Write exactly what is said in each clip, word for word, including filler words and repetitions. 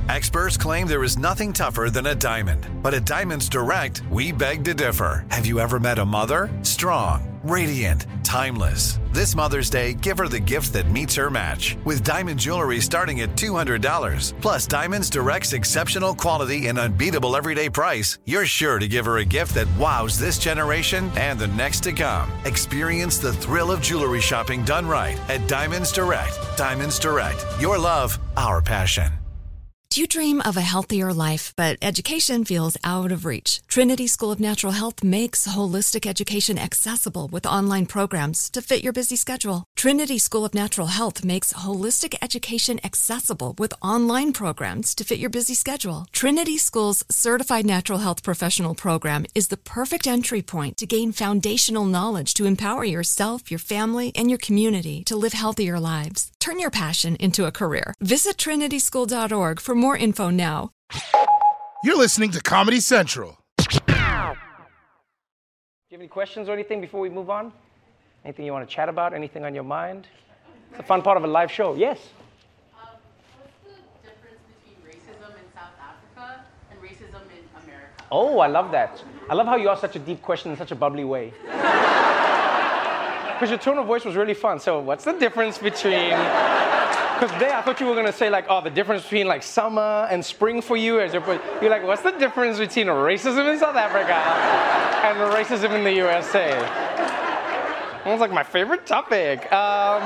Experts claim there is nothing tougher than a diamond. But at Diamonds Direct, we beg to differ. Have you ever met a mother? Strong, radiant, timeless. This Mother's Day, give her the gift that meets her match. With diamond jewelry starting at two hundred dollars. Plus Diamonds Direct's exceptional quality and unbeatable everyday price, you're sure to give her a gift that wows this generation and the next to come. Experience the thrill of jewelry shopping done right at Diamonds Direct. Diamonds Direct. Your love, our passion. Do you dream of a healthier life, but education feels out of reach? Trinity School of Natural Health makes holistic education accessible with online programs to fit your busy schedule. Trinity School of Natural Health makes holistic education accessible with online programs to fit your busy schedule. Trinity School's Certified Natural Health Professional Program is the perfect entry point to gain foundational knowledge to empower yourself, your family, and your community to live healthier lives. Turn your passion into a career. Visit trinity school dot org for more info now. You're listening to Comedy Central. Do you have any questions or anything before we move on? Anything you want to chat about? Anything on your mind? It's a fun part of a live show. Yes? Um, what's the difference between racism in South Africa and racism in America? Oh, I love that. I love how you asked such a deep question in such a bubbly way. Because your tone of voice was really fun. So what's the difference between... Because today I thought you were going to say, like, oh, the difference between, like, summer and spring for you. As you're you're like, what's the difference between racism in South Africa and racism in the U S A? That was, like, my favorite topic. Um,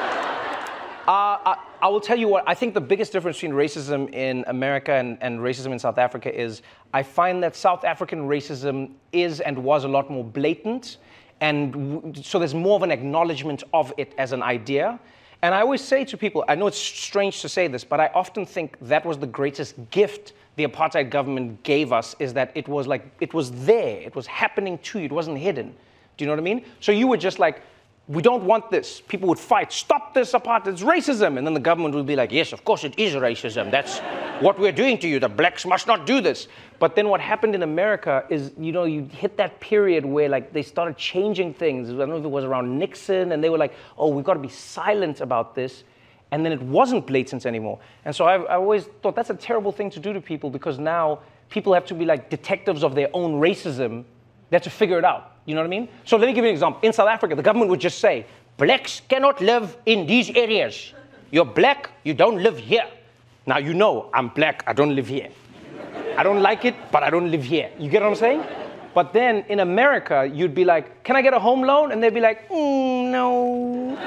uh, I, I will tell you what, I think the biggest difference between racism in America and, and racism in South Africa is I find that South African racism is and was a lot more blatant. And w- so there's more of an acknowledgement of it as an idea. And I always say to people, I know it's strange to say this, but I often think that was the greatest gift the apartheid government gave us, is that it was like, it was there, it was happening to you, it wasn't hidden. Do you know what I mean? So you were just like, we don't want this. People would fight, stop this apartheid, it's racism. And then the government would be like, yes, of course it is racism. That's what we're doing to you. The blacks must not do this. But then what happened in America is, you know, you hit that period where like they started changing things. I don't know if it was around Nixon, and they were like, oh, we've got to be silent about this. And then it wasn't blatant anymore. And so I've, I always thought that's a terrible thing to do to people, because now people have to be like detectives of their own racism. They have to figure it out. You know what I mean? So let me give you an example. In South Africa, the government would just say, blacks cannot live in these areas. You're black, you don't live here. Now you know I'm black, I don't live here. I don't like it, but I don't live here. You get what I'm saying? But then in America, you'd be like, can I get a home loan? And they'd be like, mm, no.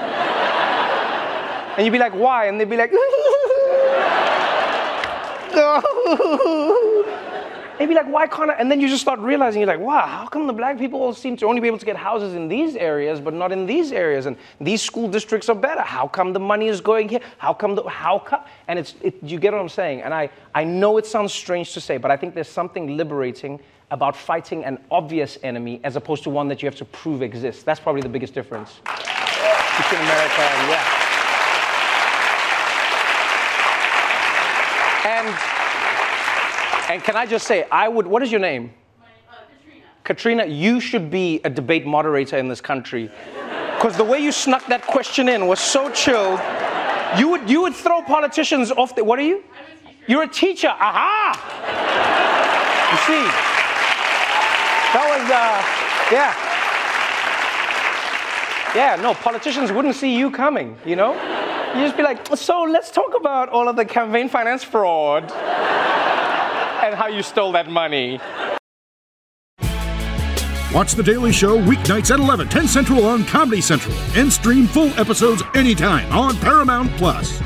And you'd be like, why? And they'd be like, they'd be like, why can't I? And then you just start realizing, you're like, wow, how come the black people all seem to only be able to get houses in these areas, but not in these areas? And these school districts are better. How come the money is going here? How come the, how come? And it's, it, you get what I'm saying? And I, I know it sounds strange to say, but I think there's something liberating about fighting an obvious enemy as opposed to one that you have to prove exists. That's probably the biggest difference between America and, yeah. And, and can I just say, I would, what is your name? My, uh, Katrina. Katrina, you should be a debate moderator in this country. Because the way you snuck that question in was so chilled. You would, you would throw politicians off the, what are you? I'm a teacher. You're a teacher, aha! You see, that was, uh, yeah. Yeah, no, politicians wouldn't see you coming, you know? You just be like, so let's talk about all of the campaign finance fraud and how you stole that money. Watch The Daily Show weeknights at eleven, ten Central on Comedy Central, and stream full episodes anytime on Paramount Plus.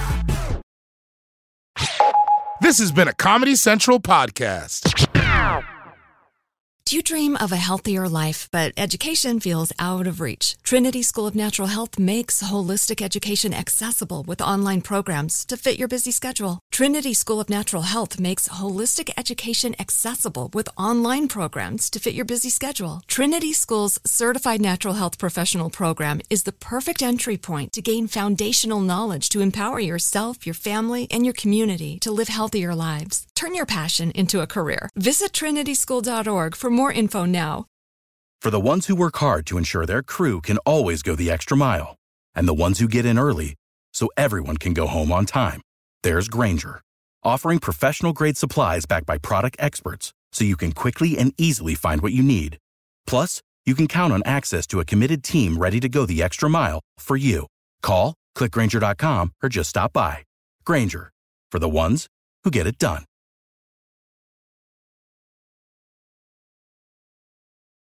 This has been a Comedy Central podcast. Do you dream of a healthier life, but education feels out of reach? Trinity School of Natural Health makes holistic education accessible with online programs to fit your busy schedule. Trinity School of Natural Health makes holistic education accessible with online programs to fit your busy schedule. Trinity School's Certified Natural Health Professional Program is the perfect entry point to gain foundational knowledge to empower yourself, your family, and your community to live healthier lives. Turn your passion into a career. Visit trinity school dot org for more info now. For the ones who work hard to ensure their crew can always go the extra mile, and the ones who get in early so everyone can go home on time, there's Grainger, offering professional-grade supplies backed by product experts so you can quickly and easily find what you need. Plus, you can count on access to a committed team ready to go the extra mile for you. Call, click Grainger dot com, or just stop by. Grainger, for the ones who get it done.